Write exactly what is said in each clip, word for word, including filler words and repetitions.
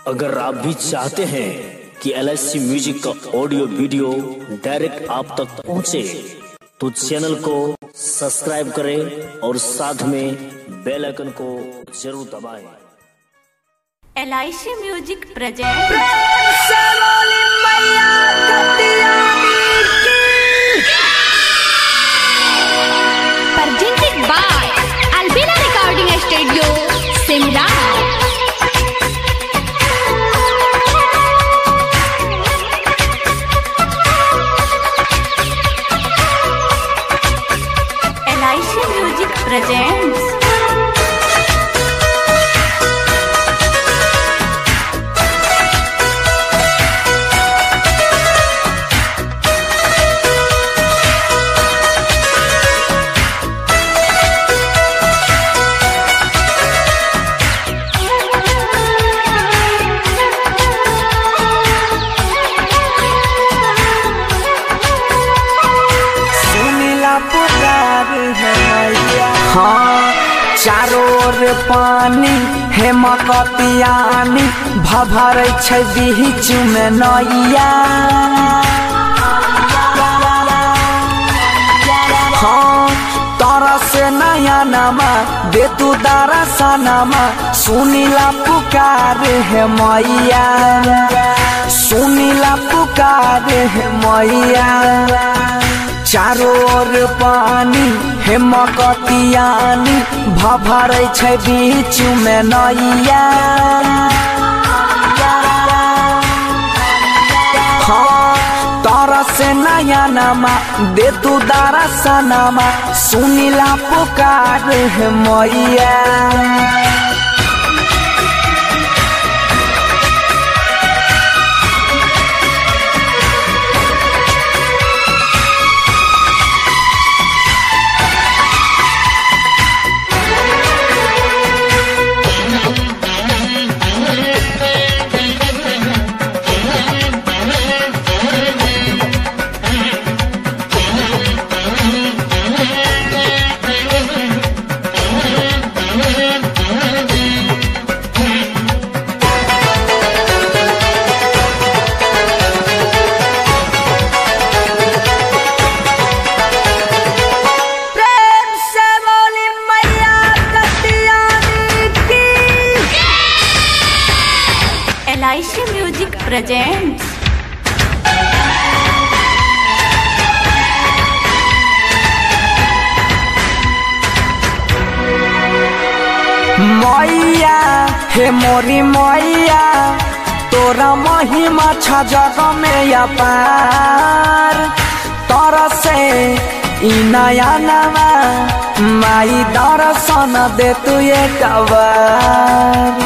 अगर आप भी चाहते हैं कि एल आई सी म्यूजिक का ऑडियो वीडियो डायरेक्ट आप तक पहुंचे, तो चैनल को सब्सक्राइब करें और साथ में बेल आइकन को जरूर दबाएं। L I C music present presented by Albina Recording Studio, Simla। L I C music presents हाँ, चारों ओर पानी हे मकतियानी भभर छै बीच में नैया। हाँ, तारा से नया नमा दे तू दारा सनमा, सुनीला पुकार है मैया, सुनीला पुकार है मैया। चारों ओर पानी हे मकतियानी भभर छै बीच में नैया। हाँ, तारा से नया नमा दे तू दारा सनमा, सुनीला पुकार है मैया। एल आई सी म्यूजिक प्रेजेंट्स मैया हे मोरी मैया, तोरा महिमा छ जग में अपार। तोरा से ई नया नवा माई दर्शन दे तू एक बार।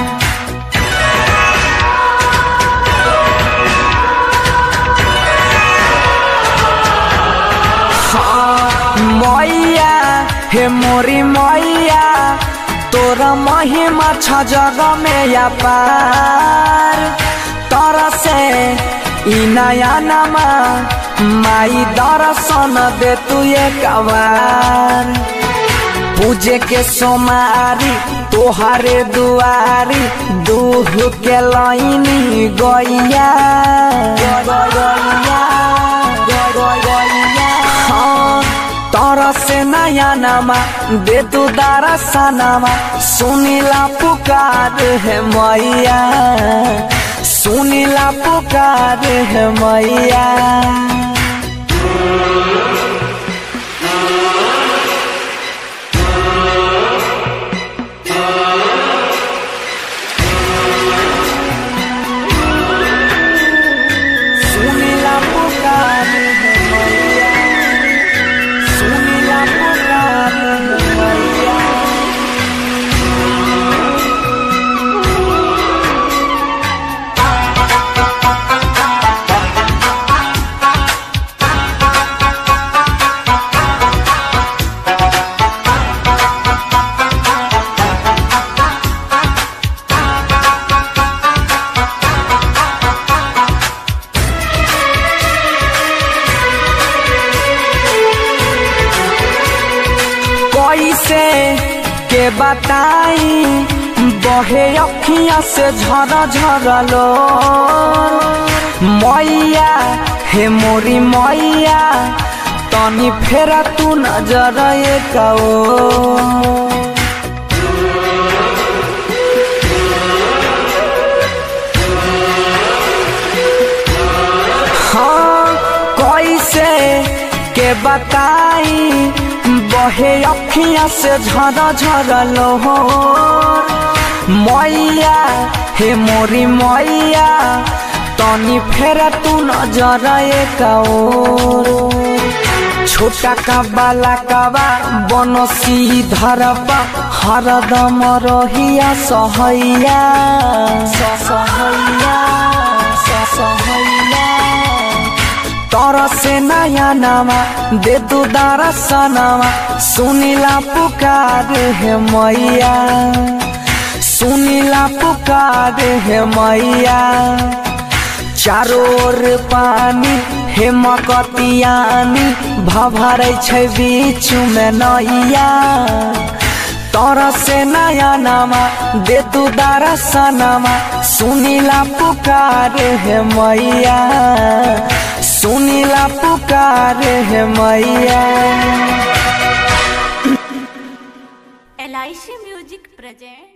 मैया हे मोरी मैया, तोरा महिमा छ जग में अपार। तोरा से ई नया नमा माई दर्शन दे तू एक बार। पूजे के सोमारी तोहारे दुआरी, दूह के लाइनी गैया। हाँ, तारा से नया नमा दे तू दारा सनमा, सुनीला पुकार है मैया, सुनीला पुकार है मैया। सुनीला पुकार है मैया, सुनीला पुकार है मैया। कैसे के बताई बहे अखियां से झरा झरा लो मैया हे मोरी मैया तनी फेरा तू नजर एकाओ। हाँ कैसे के बताई बहे अखियां से झरा झरा लो मैया हे मोरी मैया तनी फेरा तू नजर एकाओ। छोटा का बाला काबा बनसी धरबा हरदम रहिया सहैया सहैया सहैया तोरा से नया नामा दे तू दरसनामा सुनीला पुकार है मैया सुनीला पुकार है मैया। चारों ओर पानी हे मकतियानी भभरै छै बीच में नैया तोरा से नया नामा दे तू दरसनामा सुनीला पुकार है मैया सुनीला पुकार है मैया। एल आई सी म्यूजिक प्रेजेंट